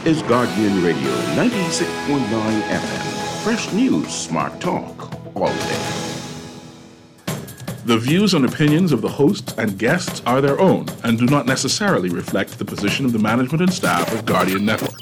is Guardian Radio 96.9 FM. Fresh news, smart talk, all day. The views and opinions of the hosts and guests are their own and do not necessarily reflect the position of the management and staff of Guardian Network.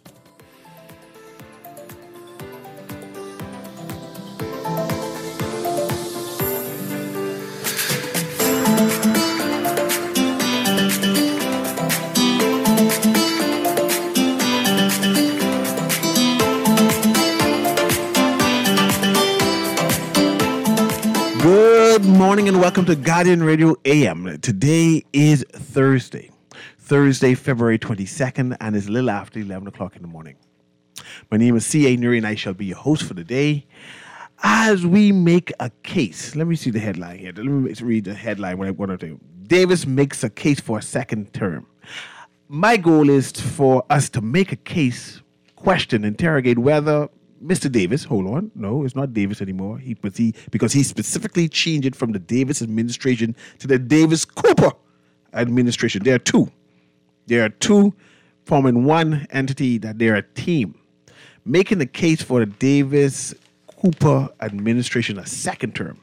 Good morning and welcome to Guardian Radio AM. Today is Thursday, February 22nd, and it's a little after 11 o'clock in the morning. My name is C.A. Nuri, and I shall be your host for the day. As we make a case, let me see the headline here. Let me read the headline what I want to do. Davis makes a case for a second term. My goal is for us to make a case, question, interrogate whether Mr. Davis, hold on. No, it's not Davis anymore. Because he specifically changed it from the Davis administration to the Davis-Cooper administration. There are two forming one entity, that they're a team. Making the case for the Davis-Cooper administration a second term.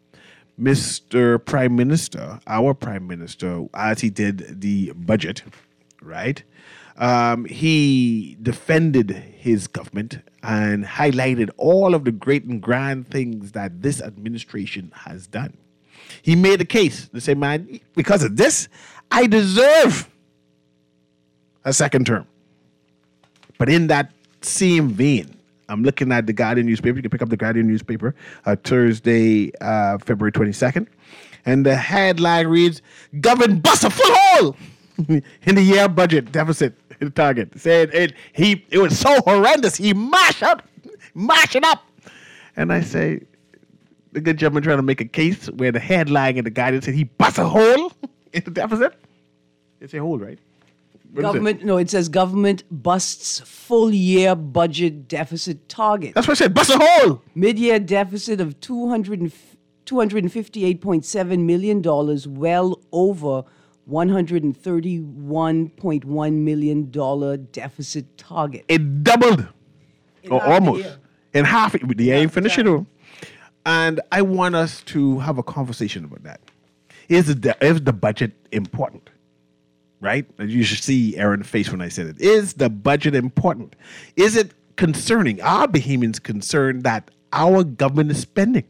Mr. Prime Minister, our Prime Minister, as he did the budget, right? He defended his government and highlighted all of the great and grand things that this administration has done. He made a case to say, man, because of this, I deserve a second term. But in that same vein, I'm looking at the Guardian newspaper. You can pick up the Guardian newspaper Thursday, February 22nd. And the headline reads, government bust a foothold in the year budget deficit target. Said it was so horrendous. He mashed it up. And I say, the good gentleman trying to make a case where the headline and the guidance said he bust a hole in the deficit. It's a hole, right? It says government busts full year budget deficit target. That's what I said, bust a hole. Mid-year deficit of $258.7 million, well over $131.1 million deficit target. It doubled, or almost. In half, they ain't finished it. And I want us to have a conversation about that. Is the budget important? Right? You should see Aaron's face when I said it. Is the budget important? Is it concerning? Are Bahamians concerned that our government is spending?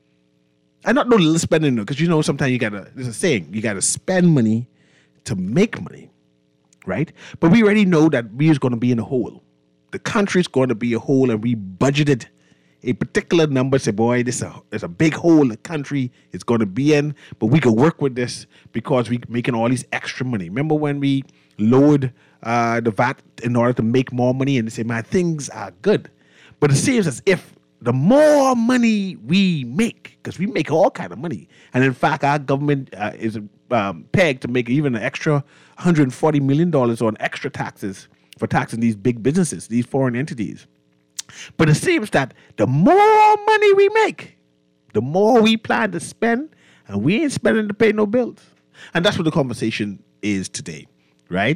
I not know little spending, because sometimes there's a saying, you gotta spend money to make money, right? But we already know that we is going to be in a hole. The country's going to be a hole, and we budgeted a particular number. Say, boy, there's a big hole the country is going to be in, but we can work with this because we're making all these extra money. Remember when we lowered the VAT in order to make more money, and they say, man, things are good. But it seems as if the more money we make, because we make all kind of money, and in fact, our government is pegged to make even an extra $140 million on extra taxes for taxing these big businesses, these foreign entities. But it seems that the more money we make, the more we plan to spend, and we ain't spending to pay no bills. And that's what the conversation is today, right?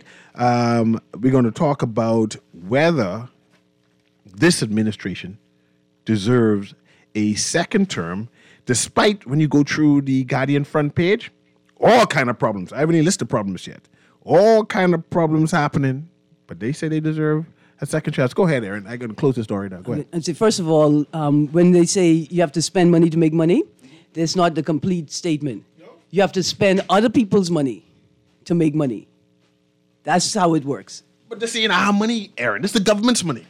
We're going to talk about whether this administration deserves a second term, despite when you go through the Guardian front page, all kind of problems. I haven't even listed problems yet. All kind of problems happening, but they say they deserve a second chance. Go ahead, Aaron. I'm going to close the story now. Go ahead. And so first of all, when they say you have to spend money to make money, that's not the complete statement. No. You have to spend other people's money to make money. That's how it works. But this ain't our money, Aaron. This is the government's money.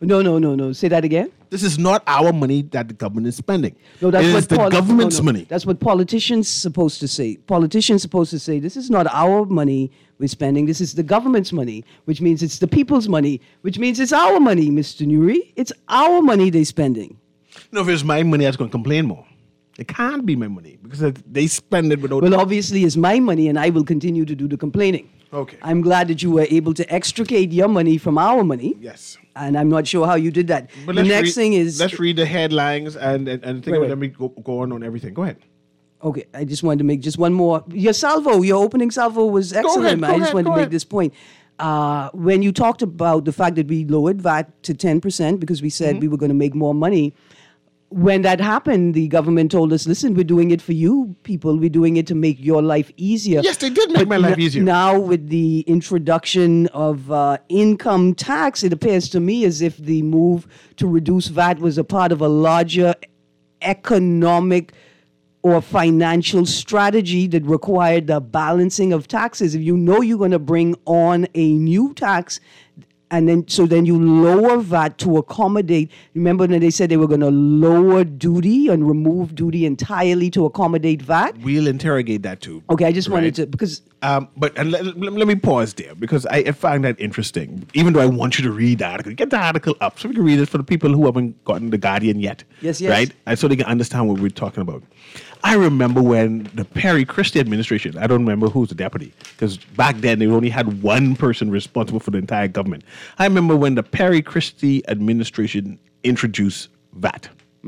No. Say that again. This is not our money that the government is spending. No, that's it is the government's money. That's what politicians supposed to say. Politicians supposed to say, this is not our money we're spending. This is the government's money, which means it's the people's money, which means it's our money, Mr. Nuri. It's our money they're spending. No, if it's my money, I was going to complain more. It can't be my money because they spend it without... Well, obviously, it's my money, and I will continue to do the complaining. Okay. I'm glad that you were able to extricate your money from our money. Yes. And I'm not sure how you did that. But the next thing is... Let's read the headlines and think about them. We go on everything. Go ahead. Okay, I just wanted to make just one more. Your opening salvo was excellent, man. I just wanted to make this point. when you talked about the fact that we lowered VAT to 10% because we said we were going to make more money, when that happened, the government told us, listen, we're doing it for you people. We're doing it to make your life easier. Yes, they did make my life easier. Now, with the introduction of income tax, it appears to me as if the move to reduce VAT was a part of a larger economic or financial strategy that required the balancing of taxes. If you know you're going to bring on a new tax, and then you lower VAT to accommodate. Remember when they said they were going to lower duty and remove duty entirely to accommodate VAT? We'll interrogate that too. Okay, I just wanted Right. to, because But let me pause there because I find that interesting. Even though I want you to read the article, get the article up so we can read it for the people who haven't gotten the Guardian yet. Yes. Right, and so they can understand what we're talking about. I remember when the Perry Christie administration. I don't remember who's the deputy because back then they only had one person responsible for the entire government. I remember when the Perry Christie administration introduced VAT.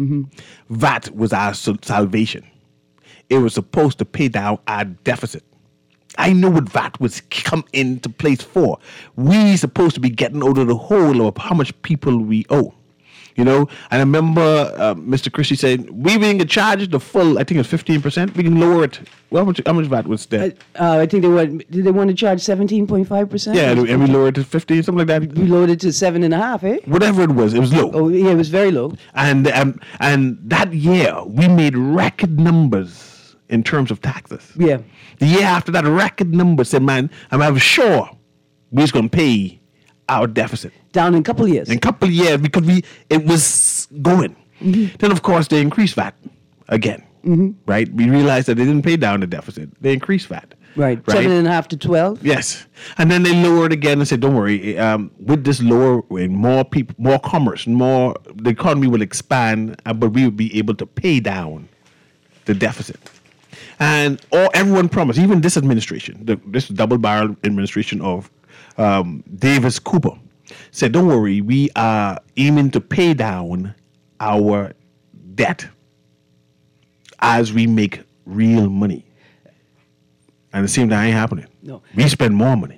VAT was our salvation. It was supposed to pay down our deficit. I know what VAT was come into place for. We supposed to be getting out of the hole of how much people we owe. You know, and I remember Mr. Christie saying, we didn't get charged the full, I think it's 15%. We can lower it. Well, how much VAT was there? I think did they want to charge 17.5%? Yeah, and we lowered it to 15, something like that. We lowered it to 7.5%, eh? Whatever it was low. Oh, yeah, it was very low. And that year, we made record numbers in terms of taxes. Yeah. The year after that, record numbers said, man, I'm sure we're just going to pay our deficit. Down in a couple of years. In a couple of years, because it was going. Then, of course, they increased VAT again. Right? We realized that they didn't pay down the deficit. They increased VAT. Right. 7.5 to 12. Yes. And then they lowered again and said, don't worry, with this lowering, more people, more commerce, the economy will expand, but we will be able to pay down the deficit. And everyone promised, even this administration, this double-barrel administration of Davis Cooper, said, don't worry, we are aiming to pay down our debt as we make real money. And it seems that ain't happening. No. We spend more money.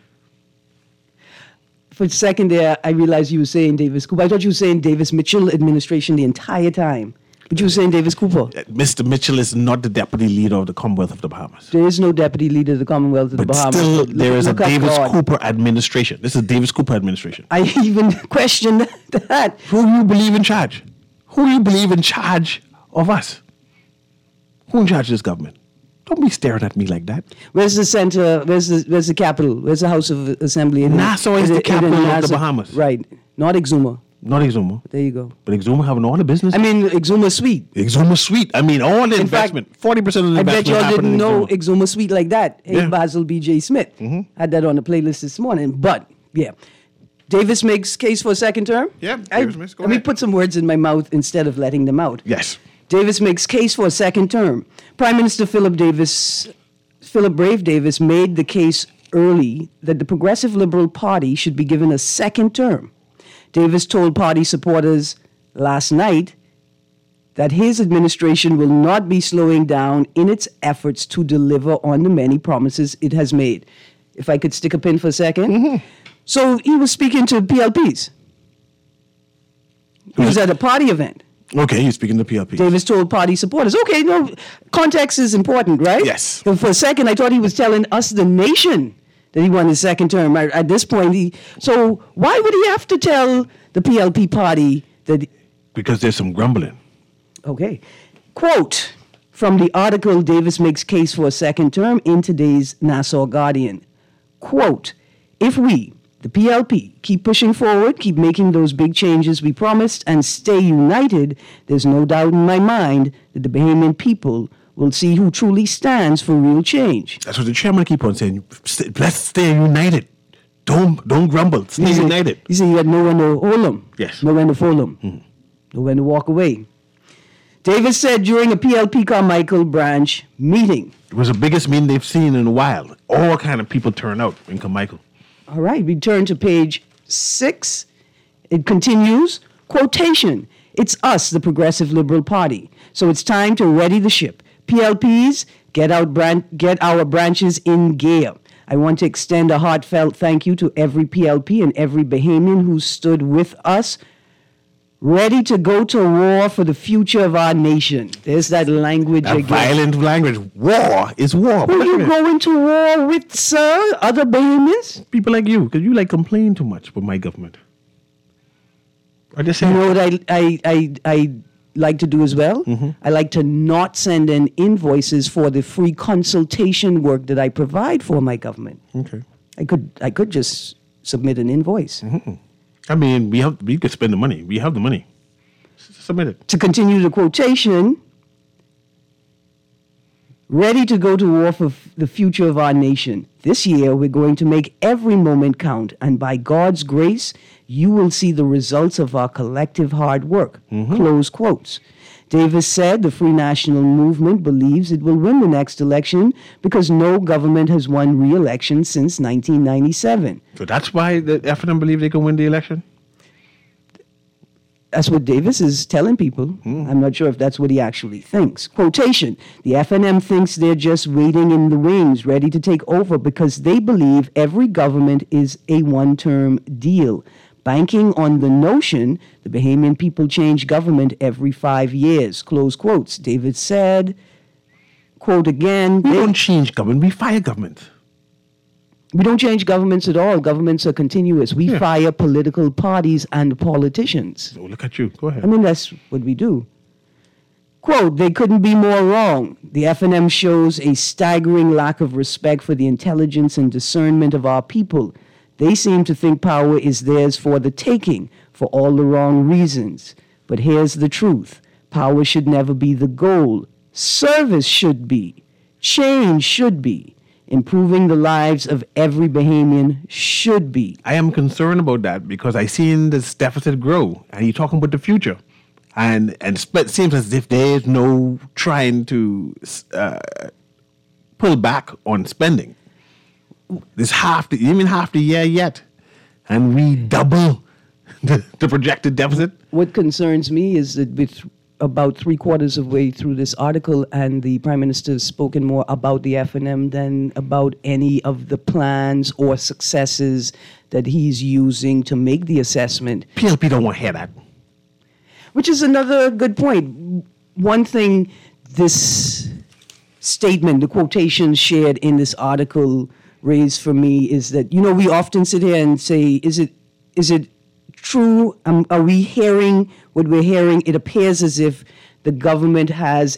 For a second there, I realized you were saying Davis Cooper. I thought you were saying Davis Mitchell administration the entire time. But you were saying Davis Cooper. Mr. Mitchell is not the deputy leader of the Commonwealth of the Bahamas. There is no deputy leader of the Commonwealth of the But Bahamas. still, there is a Look up Davis God. Cooper administration. This is Davis Cooper administration. I even questioned that. Who do you believe in charge? Who do you believe in charge of us? Who in charge of this government? Don't be staring at me like that. Where's the center? Where's the capital? Where's the House of Assembly? Nassau is the capital of the Bahamas. Right. Not Exuma. Not Exuma. There you go. But Exuma having all the business. I mean, Exuma Suite. Exuma Suite. I mean, all the In fact, investment. 40% of the I investment bet y'all happened didn't in know Exuma. Exuma Suite like that. Hey, Yeah. Basil B.J. Smith had that on the playlist this morning. But, yeah. Davis makes case for a second term? Yeah, Davis makes. Go Let me ahead. put some words in my mouth instead of letting them out. Yes. Davis makes case for a second term. Prime Minister Philip Brave Davis made the case early that the Progressive Liberal Party should be given a second term. Davis told party supporters last night that his administration will not be slowing down in its efforts to deliver on the many promises it has made. If I could stick a pin for a second. So he was speaking to PLPs. He was at a party event. Okay, you're speaking to PLP. Davis told party supporters. Okay, no, context is important, right? Yes. So for a second, I thought he was telling us, the nation, that he won his second term. At this point, so why would he have to tell the PLP party that? Because there's some grumbling. Okay. Quote from the article, Davis makes case for a second term in today's Nassau Guardian. Quote, if we, the PLP, keep pushing forward, keep making those big changes we promised, and stay united, there's no doubt in my mind that the Bahamian people will see who truly stands for real change. That's what the chairman keep on saying. Let's stay united. Don't grumble. Stay He said- united. He said you had no one to hold him. Yes. No one to fool him. No one to walk away. Davis said during a PLP Carmichael branch meeting. It was the biggest meeting they've seen in a while. All kind of people turn out in Carmichael. All right, we turn to page 6. It continues, quotation, it's us, the Progressive Liberal Party. So it's time to ready the ship. PLPs, get our branches in gear. I want to extend a heartfelt thank you to every PLP and every Bahamian who stood with us, ready to go to war for the future of our nation. There's that language That again. violent language. War is war. Who you going to war with, sir? Other Bahamians? People like you, because you like complain too much with my government. I just say, You know what I like to do as well? I like to not send in invoices for the free consultation work that I provide for my government. okay. I could just submit an invoice. I mean, we could spend the money. We have the money. Submit it. To continue the quotation, ready to go to war for the future of our nation. This year, we're going to make every moment count, and by God's grace, you will see the results of our collective hard work. Close quotes. Davis said the Free National Movement believes it will win the next election because no government has won re-election since 1997. So that's why the FNM believe they can win the election? That's what Davis is telling people. I'm not sure if that's what he actually thinks. Quotation, the FNM thinks they're just waiting in the wings, ready to take over because they believe every government is a one-term deal, banking on the notion the Bahamian people change government every 5 years. Close quotes. Davis said, quote again, We don't change government. We fire government. we don't change governments at all. Governments are continuous. We fire political parties and politicians. Oh, look at you. Go ahead. I mean, that's what we do. Quote, they couldn't be more wrong. The FNM shows a staggering lack of respect for the intelligence and discernment of our people. They seem to think power is theirs for the taking, for all the wrong reasons. But here's the truth. Power should never be the goal. Service should be. Change should be. Improving the lives of every Bahamian should be. I am concerned about that because I seen this deficit grow, and you're talking about the future, and it seems as if there is no trying to pull back on spending. This even half the year yet, and we double the projected deficit. What concerns me is that with about 3/4 of way through this article, and the Prime Minister has spoken more about the FNM than about any of the plans or successes that he's using to make the assessment. PLP don't want to hear that. Which is another good point. One thing this statement, the quotations shared in this article raised for me is that, you know, we often sit here and say, is it true? Are we hearing what we're hearing? It appears as if the government has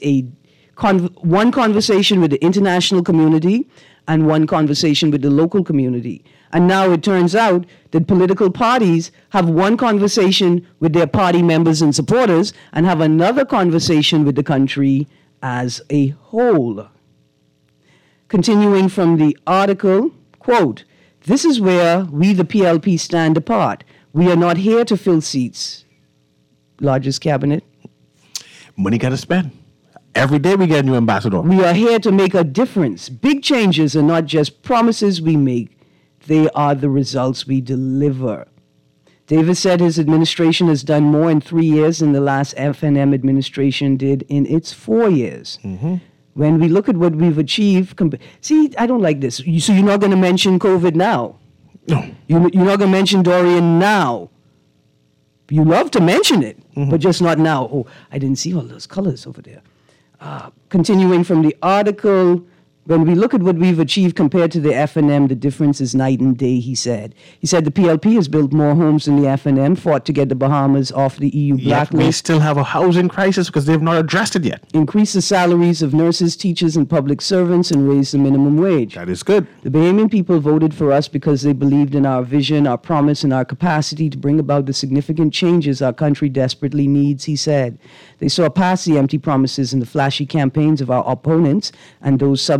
one conversation with the international community and one conversation with the local community. And now it turns out that political parties have one conversation with their party members and supporters and have another conversation with the country as a whole. Continuing from the article, quote, this is where we, the PLP, stand apart. We are not here to fill seats. Largest cabinet. Money got to spend. Every day we get a new ambassador. We are here to make a difference. Big changes are not just promises we make. They are the results we deliver. Davis said his administration has done more in 3 years than the last FNM administration did in its 4 years. When we look at what we've achieved, see, I don't like this. So you're not going to mention COVID now? No. You're not going to mention Dorian now? You love to mention it, but just not now. Oh, I didn't see all those colors over there. Continuing from the article, when we look at what we've achieved compared to the FNM, the difference is night and day, he said. He said the PLP has built more homes than the FNM, fought to get the Bahamas off the EU Yet blacklist. we still have a housing crisis because they've not addressed it yet. Increase the salaries of nurses, teachers, and public servants, and raise the minimum wage. That is good. The Bahamian people voted for us because they believed in our vision, our promise, and our capacity to bring about the significant changes our country desperately needs, he said. They saw past the empty promises and the flashy campaigns of our opponents and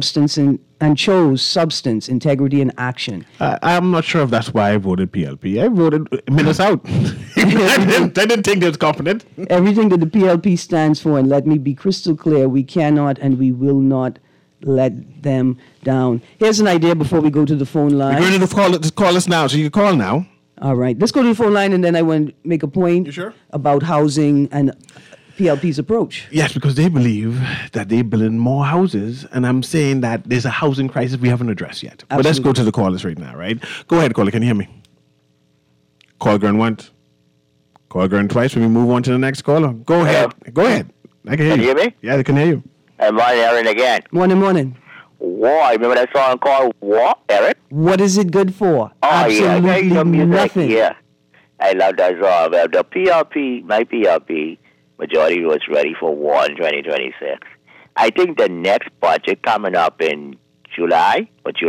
chose substance, integrity, and action. I'm not sure if that's why I voted PLP. I voted minutes out. I didn't think they was confident. Everything that the PLP stands for, and let me be crystal clear, we cannot and we will not let them down. Here's an idea before we go to the phone line. You're going to call us now, so you can call now. All right, let's go to the phone line, and then I want to make a point You sure? about housing and PLP's approach. Yes, because they believe that they're building more houses, and I'm saying that there's a housing crisis we haven't addressed yet. But let's go to the callers right now, right? Go ahead, caller. Can you hear me? Call Gurn once. Call Gurn twice. When we move on to the next caller. Go ahead. Go ahead. I can hear you. Can you hear me? Yeah, I can hear you. And morning, Aaron, again. Morning. War. Remember that song called War, Aaron? What is it good for? Oh, Absolutely yeah. Your music. nothing. Yeah. I love that song. Well, the PLP, my PLP, majority was ready for war in 2026. I think the next budget coming up in July,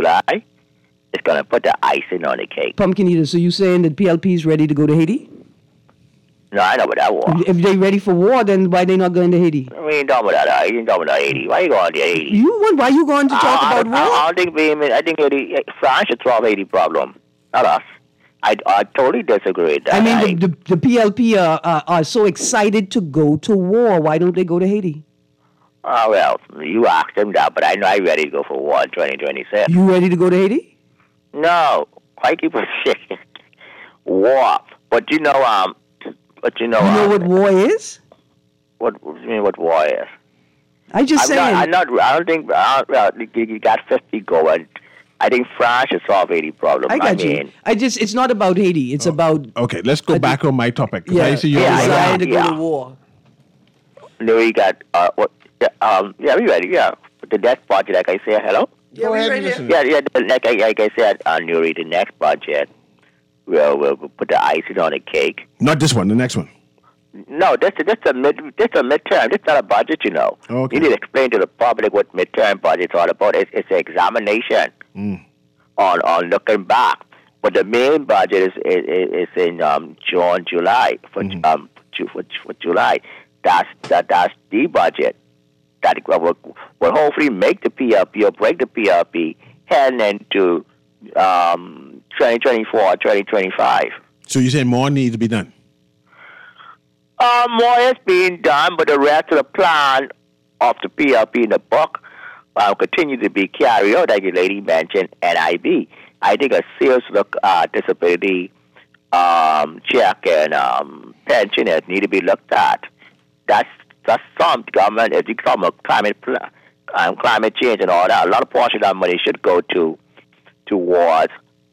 is going to put the icing on the cake. Pumpkin Eater, so you saying that PLP is ready to go to Haiti? No, I know about that war. If they're ready for war, then why they not going to Haiti? We ain't talking about that. You ain't talking about Haiti. Why you going to Haiti? Why you going to talk about war? I don't think I think France should solve Haiti problem, not us. I totally disagree with that. I mean, the PLP are so excited to go to war. Why don't they go to Haiti? Well, you asked them that, but I know I'm ready to go for war in 2026. You ready to go to Haiti? No, why keep on saying war? But you know You know what war is? What do you mean? What war is? I don't think you got 50 going. I think France should solve Haiti problem. I got you. It's not about Haiti. It's about. Okay, let's go back on my topic. Yeah, I see you. desire to go to war. No, we got what? Yeah, we ready. Yeah, the next budget, like I said, hello. Yeah, Go ahead, ready. listen. Yeah. Like I said, Nuri, the next budget, we'll put the icing on the cake. Not this one, the next one. No, this is a midterm. This is not a budget, you know. Okay. You need to explain to the public what midterm budget's all about. It's an examination on looking back. But the main budget is in June, July for July. That's the budget that will hopefully make the PLP or break the PLP heading into 2024, 2025. So you're saying more needs to be done? More is being done, but the rest of the plan of the PLP in the book will continue to be carried out, like the lady mentioned, NIB. I think a serious look disability check and pensioners need to be looked at. That's some government. If you come with climate change and all that, a lot of portion of that money should go towards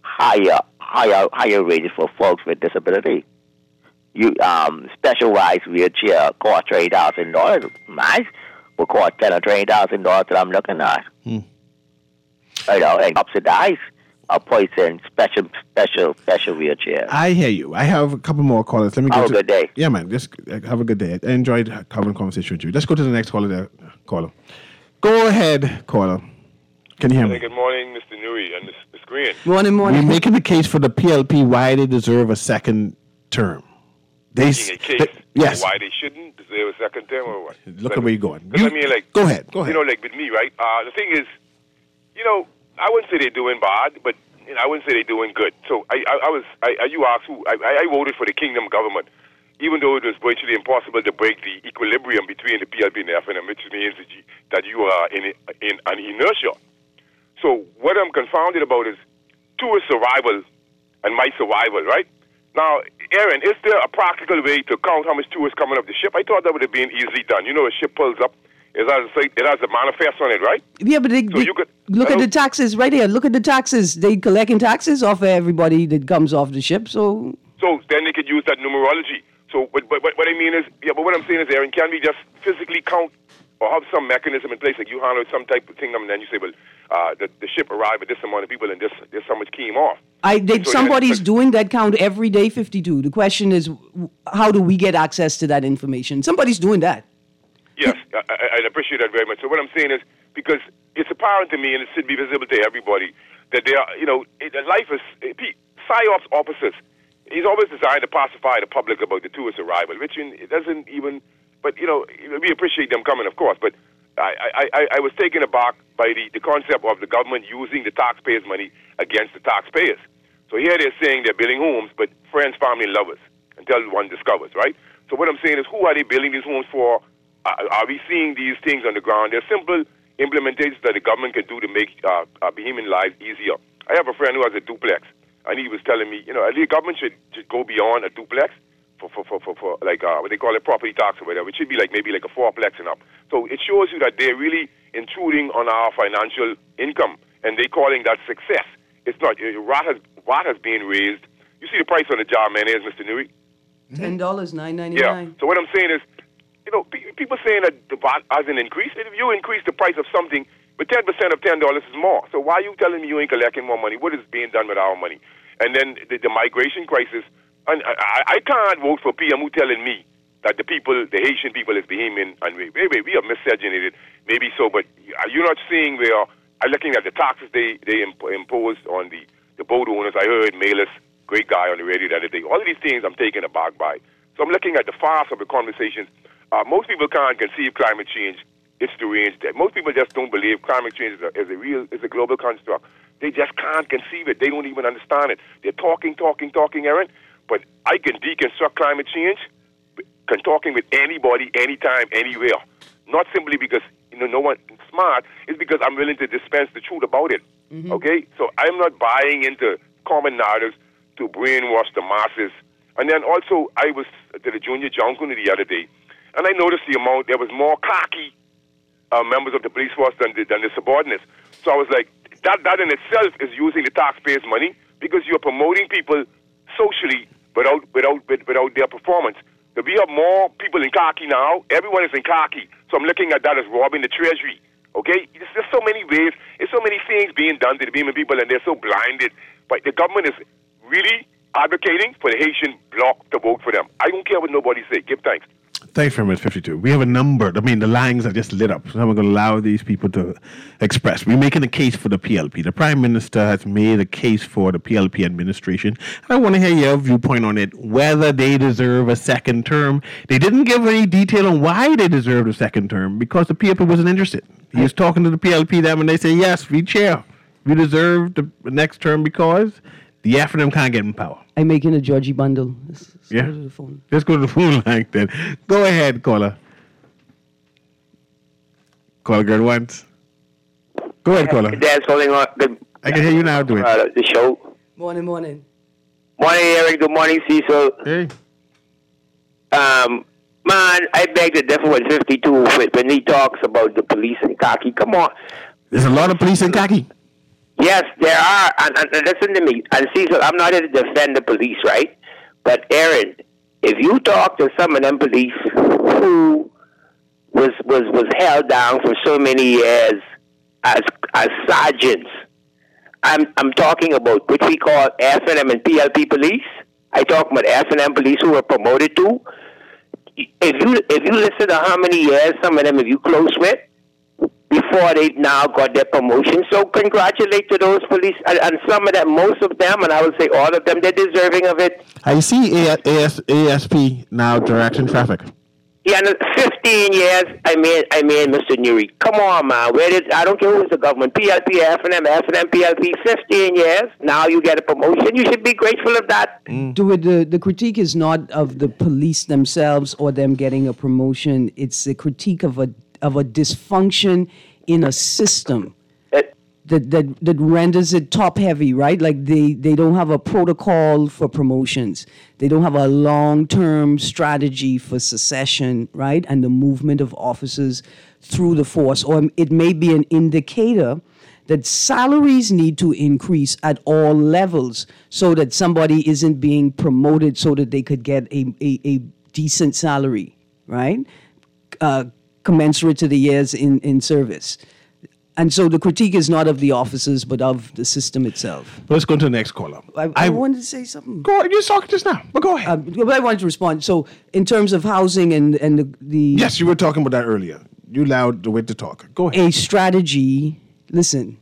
higher wages for folks with disability. You specialized wheelchair cost $20,000. Mine will cost $10,000 or $20,000 that I'm looking at. You know, and subsidize a person special wheelchair. I hear you. I have a couple more callers. Let me Have a good day. Yeah, man. Just have a good day. I enjoyed having a conversation with you. Let's go to the next caller. Go ahead, caller. Can you hear me? Good morning, Mr. Nuri and Ms. Green. Morning. We're making the case for the PLP why they deserve a second term. Making a case yes. why they shouldn't deserve a second term or what? Look at where you're going. I mean, like, go ahead. You know, like with me, right? The thing is, you know, I wouldn't say they're doing bad, but you know, I wouldn't say they're doing good. So you asked who? I voted for the Kingdom government, even though it was virtually impossible to break the equilibrium between the PLP and the FNM, which means that you are in an inertia. So what I'm confounded about is tourist survival and my survival, right? Now, Aaron, is there a practical way to count how much tourists coming up the ship? I thought that would have been easily done. You know, a ship pulls up, it has a manifest on it, right? Yeah, but look at the taxes right here. Look at the taxes. They collecting taxes off of everybody that comes off the ship. So then they could use that numerology. So, but what I mean is, but what I'm saying is, Aaron, can we just physically count or have some mechanism in place, like you handle some type of thing, and then you say, well, the ship arrived with this amount of people and this so much came off. Somebody's doing that count every day, 52. The question is, how do we get access to that information? Somebody's doing that. Yes, I appreciate that very much. So what I'm saying is, because it's apparent to me, and it should be visible to everybody, that there are, you know, life is, PSYOP's officers, he's always designed to pacify the public about the tourist arrival, which it doesn't even, but, you know, we appreciate them coming, of course, but I was taken aback by the concept of the government using the taxpayers' money against the taxpayers. So here they're saying they're building homes, but friends, family, and lovers, until one discovers, right? So what I'm saying is, who are they building these homes for? Are we seeing these things on the ground? They're simple implementations that the government can do to make human lives easier. I have a friend who has a duplex, and he was telling me, you know, the government should go beyond a duplex for like what they call it, property tax or whatever, which should be like maybe like a fourplex and up. So it shows you that they're really intruding on our financial income, and they calling that success. It's not. VAT has been raised. You see the price on the jar of mayonnaise, Mr. Newey? $10.999. Yeah. So what I'm saying is, people saying that the VAT hasn't increased. If you increase the price of something, but 10% of $10 is more. So why are you telling me you ain't collecting more money? What is being done with our money? And then the migration crisis. And I can't vote for PM who telling me that the Haitian people is behaving, and we are miscegenated. Maybe so, but you're not seeing where I'm looking at the taxes they imposed on the boat owners. I heard Malis, great guy on the radio the other day. All of these things I'm taken aback by. So I'm looking at the farce of the conversations. Most people can't conceive climate change. It's deranged. Most people just don't believe climate change is a global construct. They just can't conceive it. They don't even understand it. They're talking, Aaron. But I can deconstruct climate change, talking with anybody, anytime, anywhere. Not simply because no one is smart. It's because I'm willing to dispense the truth about it. Mm-hmm. Okay, so I'm not buying into common narratives to brainwash the masses. And then also, I was to the Junior Junction the other day, and I noticed there was more khaki members of the police force than the subordinates. So I was like, that in itself is using the taxpayers' money, because you're promoting people socially without their performance. So we have more people in khaki now. Everyone is in khaki. So I'm looking at that as robbing the treasury. Okay? There's so many ways. There's so many things being done to the Beaman people, and they're so blinded. But the government is really advocating for the Haitian bloc to vote for them. I don't care what nobody say. Give thanks. Thanks very much, 52. We have a number. The lines are just lit up. So I'm going to allow these people to express. We're making a case for the PLP. The Prime Minister has made a case for the PLP administration. And I want to hear your viewpoint on it, whether they deserve a second term. They didn't give any detail on why they deserved a second term, because the PLP wasn't interested. He was talking to the PLP them, and they say, yes, we chair. We deserve the next term because the F&M can't get in power. I'm making a Georgie bundle. Let's yeah. go to the phone. Let's go to the phone line then. Go ahead, caller. Caller girl once. Go ahead, caller. That's holding on. I can hear you now. Do it. The show. Morning. Morning, Eric. Good morning, Cecil. Hey. Man, I beg to differ with 52 when he talks about the police in khaki. Come on. There's a lot of police in khaki. Yes, there are. And listen to me. And Cecil, I'm not here to defend the police, right? But Aaron, if you talk to some of them police who was held down for so many years as sergeants, I'm talking about what we call F&M and PLP police. I talk about F&M police who were promoted to. If you listen to how many years some of them have you close with before they now got their promotion. So congratulate to those police and some of them, most of them, and I would say all of them, they're deserving of it. I see ASP now directing traffic. Yeah, and 15 years, I mean, Mr. Newey. Come on, man. I don't care who's the government, PLP, F&M, PLP, 15 years. Now you get a promotion. You should be grateful of that. The critique is not of the police themselves or them getting a promotion. It's a critique of a dysfunction in a system that renders it top heavy, right? Like they don't have a protocol for promotions. They don't have a long-term strategy for succession, right? And the movement of officers through the force. Or it may be an indicator that salaries need to increase at all levels so that somebody isn't being promoted so that they could get a decent salary, right? Commensurate to the years in service. And so the critique is not of the officers, but of the system itself. Let's go to the next caller. I wanted to say something. Go ahead. You talking just now, but go ahead. I wanted to respond. So in terms of housing and the... Yes, you were talking about that earlier. You allowed the way to talk. Go ahead. A strategy, listen,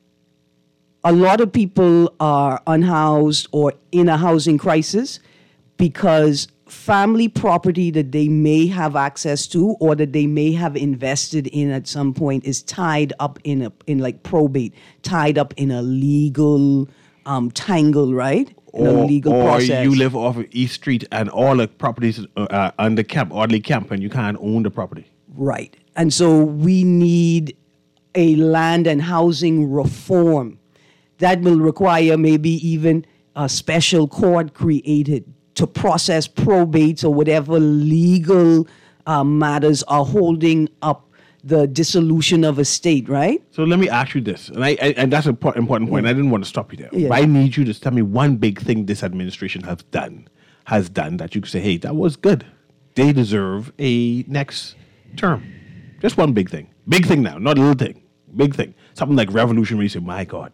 a lot of people are unhoused or in a housing crisis because family property that they may have access to or that they may have invested in at some point is tied up in like probate, tied up in a legal tangle, right? In a legal process. Or you live off of East Street and all the properties are under camp, Audley Camp, and you can't own the property. Right. And so we need a land and housing reform that will require maybe even a special court created to process probates or whatever legal matters are holding up the dissolution of a state, right? So let me ask you this, and that's an important point. I didn't want to stop you there. Yeah. But I need you to tell me one big thing this administration has done that you could say, hey, that was good. They deserve a next term. Just one big thing. Big thing now, not a little thing. Big thing. Something like revolutionary. Say, my God.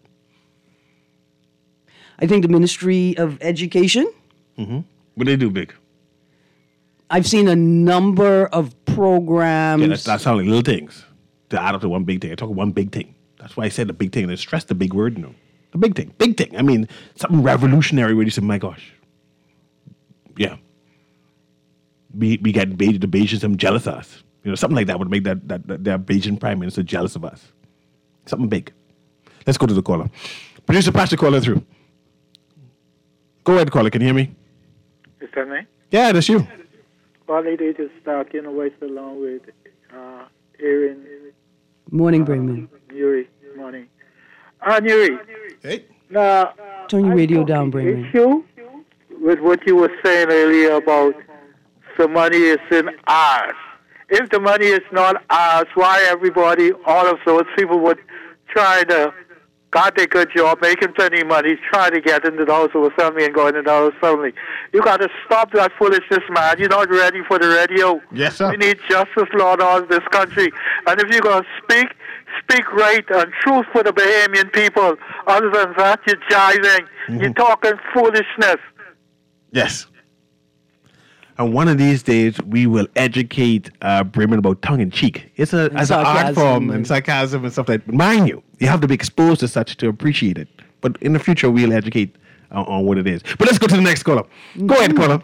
I think the Ministry of Education. What they do big? I've seen a number of programs. Yeah, that sounds like little things to add up to one big thing. I talk one big thing. That's why I said the big thing, and I stress the big word. No, the big thing, big thing. I mean, something revolutionary where you say, "My gosh, yeah." We get the Bajans them jealous of us. Something like that would make that their Bajan prime minister jealous of us. Something big. Let's go to the caller. Producer, pass the caller through. Go ahead, caller. Can you hear me? Is that me? Yeah, that's you. Well, they just talking away along with Aaron. Morning, Brayman. Nuri. Morning. Nuri. Hey. Now, Turn your radio down, Brayman. issue with what you were saying earlier about the money is in ours. If the money is not ours, why everybody, all of those people would try to got a good job, making plenty of money, trying to get into the House of Assembly and going into the House of Assembly. You got to stop that foolishness, man. You're not ready for the radio. Yes, sir. We need justice, law, and order in this country. And if you're going to speak right and truth for the Bahamian people. Other than that, you're jiving. You're talking foolishness. Yes. And one of these days, we will educate Bremen about tongue-in-cheek. It's as an art form and sarcasm and stuff like that. But mind you, you have to be exposed to such to appreciate it. But in the future, we'll educate on what it is. But let's go to the next caller. Go ahead, caller.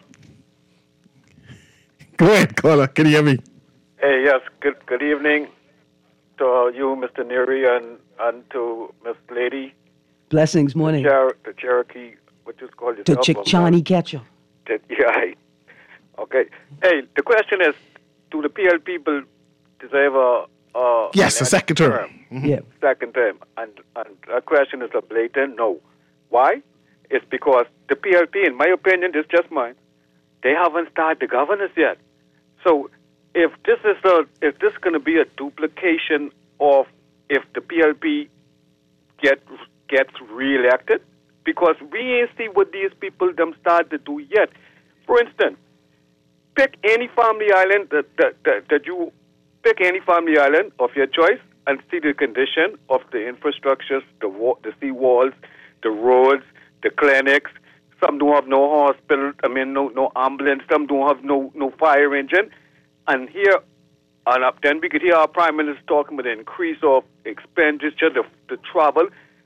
Go ahead, caller. Can you hear me? Hey, yes. Good evening to you, Mr. Neary, and to Miss Lady. Blessings, morning. The Cherokee, what you call To yourself. Chickchani Catcher. Yeah. Okay. Hey, the question is, do the PL people deserve a Yes, a second term. Yeah. Second term. And that question is a blatant no. Why? It's because the PLP, in my opinion, this is just mine, they haven't started the governance yet. So if this is going to be a duplication of if the PLP gets re-elected, because we ain't see what these people them start to do yet. For instance, pick any family island that you pick any family island of your choice and see the condition of the infrastructures, the sea walls, the roads, the clinics. Some don't have no hospital. No ambulance. Some don't have no fire engine. And here, then we could hear our Prime Minister talking about the increase of expenditure, the travel.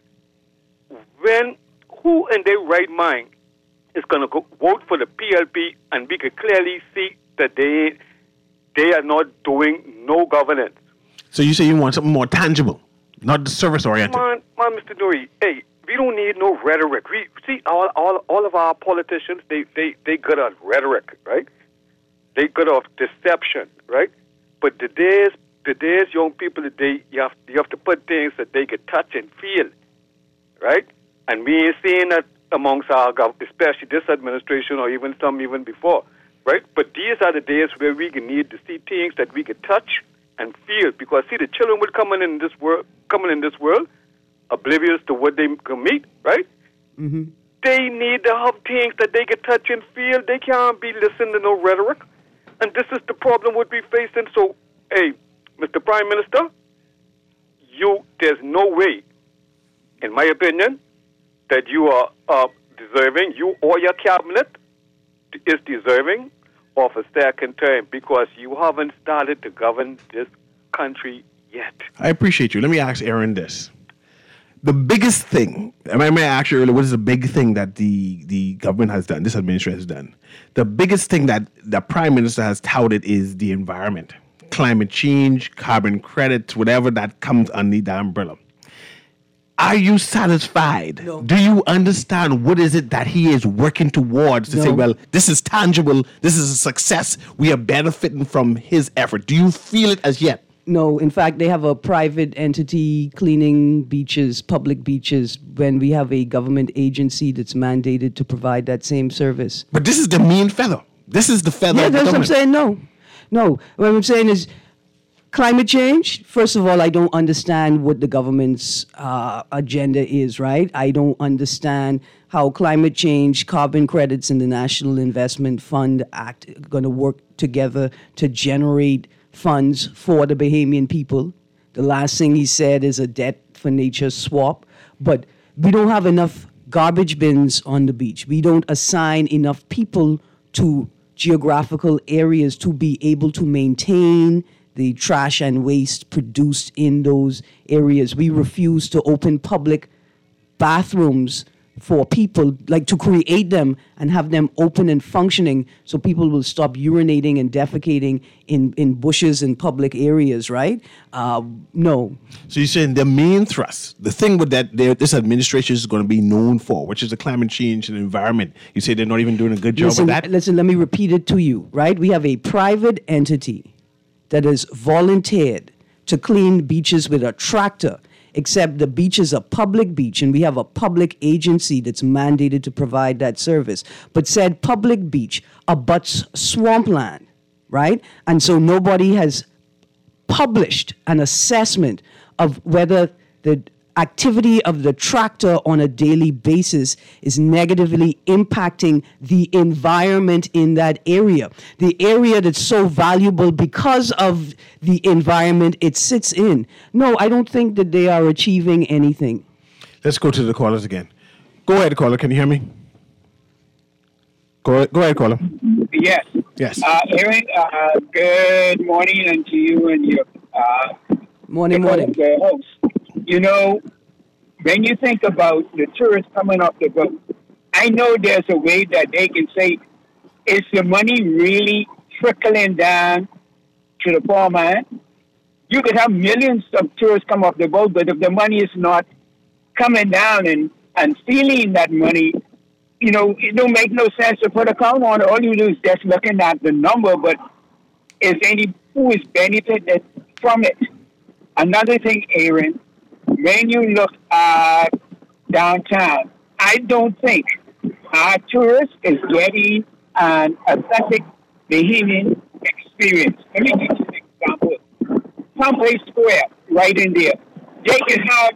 Who in their right mind is going to vote for the PLP, and we could clearly see that they are not doing no governance. So you say you want something more tangible, not service-oriented. Man, Mr. Nuri, hey, we don't need no rhetoric. We see all of our politicians, they good at rhetoric, right? They good at deception, right? But today's young people today, you have to put things that they can touch and feel, right? And we ain't seeing that amongst our government, especially this administration or even some even before, right? But these are the days where we need to see things that we can touch and feel, because see, the children will coming in this world, oblivious to what they can meet, right? Mm-hmm. They need to have things that they can touch and feel. They can't be listening to no rhetoric, and this is the problem we'll be facing. So, hey, Mr. Prime Minister, there's no way, in my opinion, that you are deserving, you or your cabinet is deserving of a second term, because you haven't started to govern this country yet. I appreciate you. Let me ask Aaron this. The biggest thing, I may ask you earlier, what is the big thing that the government has done, this administration has done? The biggest thing that the Prime Minister has touted is the environment, climate change, carbon credits, whatever that comes underneath the umbrella. Are you satisfied? No. Do you understand what is it that he is working towards to say, well, this is tangible, this is a success, we are benefiting from his effort? Do you feel it as yet? No, in fact, they have a private entity cleaning beaches, public beaches, when we have a government agency that's mandated to provide that same service. But this is the main feather. This is the feather Yeah, of the that's what I'm government. saying. No. What I'm saying is climate change. First of all, I don't understand what the government's agenda is, right? I don't understand how climate change, carbon credits, and the National Investment Fund Act are going to work together to generate funds for the Bahamian people. The last thing he said is a debt for nature swap. But we don't have enough garbage bins on the beach. We don't assign enough people to geographical areas to be able to maintain the trash and waste produced in those areas. We refuse to open public bathrooms for people, like to create them and have them open and functioning so people will stop urinating and defecating in bushes in public areas, right? No. So you're saying the main thrust, the thing with that this administration is going to be known for, which is the climate change and environment. You say they're not even doing a good job with that? Listen, let me repeat it to you, right? We have a private entity that has volunteered to clean beaches with a tractor, except the beach is a public beach, and we have a public agency that's mandated to provide that service. But said public beach abuts swampland, right? And so nobody has published an assessment of whether the activity of the tractor on a daily basis is negatively impacting the environment in that area. The area that's so valuable because of the environment it sits in. No, I don't think that they are achieving anything. Let's go to the callers again. Go ahead, caller. Can you hear me? Go ahead, caller. Yes. Yes. Aaron, good morning and to you and your Morning. host. You know, when you think about the tourists coming off the boat, I know there's a way that they can say, is the money really trickling down to the poor man? You could have millions of tourists come off the boat, but if the money is not coming down and stealing that money, you know, it don't make no sense to put a count on it. All you do is just looking at the number, but who is benefited from it? Another thing, Aaron, when you look at downtown, I don't think our tourist is getting an authentic Bahamian experience. Let me give you an example. Someplace Square, right in there, they can have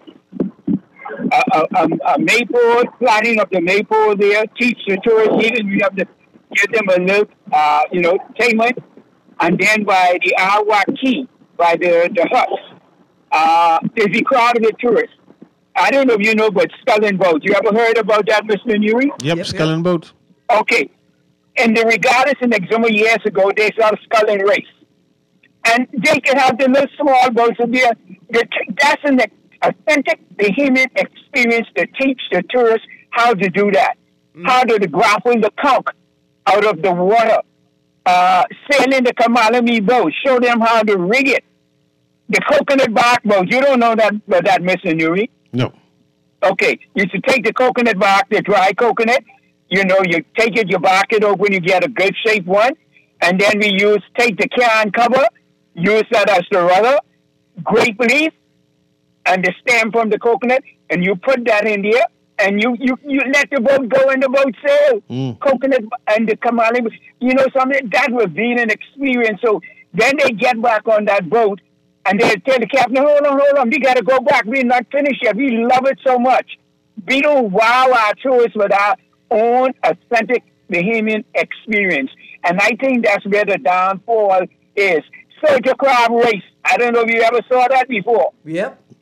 a maypole, planting of the maypole there, teach the tourists, even you have to give them a little, payment, and then by the Awa Key, by the huts, there's a crowd of the tourists. I don't know if you know, but Skull and Boat. You ever heard about that, Mr. Newey? Yep, Skull and Boat. Okay. In the regattas in Exuma years ago, they saw Skull and Race. And they can have the little small boats there. That's an authentic Bahamian experience to teach the tourists how to do that. How to grapple the conch out of the water. Sailing the Kamalami boat. Show them how to rig it. The coconut bark boat. You don't know that, Mr. Newey? No. Okay. You should take the coconut bark, the dry coconut. You take it, you bark it open, you get a good shape one. And then we take the can cover, use that as the rudder, grape leaf, and the stem from the coconut, and you put that in there, and you let the boat go and the boat sail. Coconut and the Kamali, something that was being an experience. So then they get back on that boat, and they tell the captain, hold on, we got to go back. We're not finished yet. We love it so much. We don't wow our tourists with our own authentic Bahamian experience. And I think that's where the downfall is. Soldier crab race. I don't know if you ever saw that before. Yep.